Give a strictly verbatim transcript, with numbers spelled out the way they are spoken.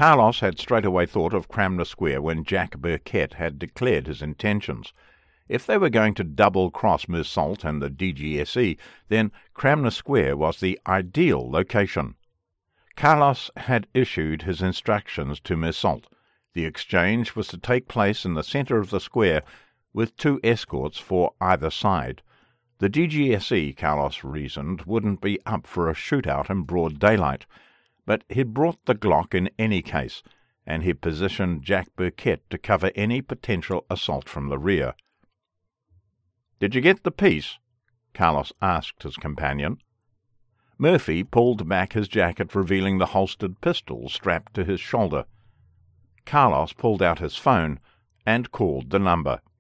Carlos had straightaway thought of Cramner Square when Jack Burkett had declared his intentions. If they were going to double-cross Mersault and the D G S E, then Cramner Square was the ideal location. Carlos had issued his instructions to Mersault. The exchange was to take place in the centre of the square, with two escorts for either side. The D G S E, Carlos reasoned, wouldn't be up for a shootout in broad daylight, but he'd brought the Glock in any case, and he'd positioned Jack Burkett to cover any potential assault from the rear. "Did you get the piece?" Carlos asked his companion. Murphy pulled back his jacket, revealing the holstered pistol strapped to his shoulder. Carlos pulled out his phone and called the number.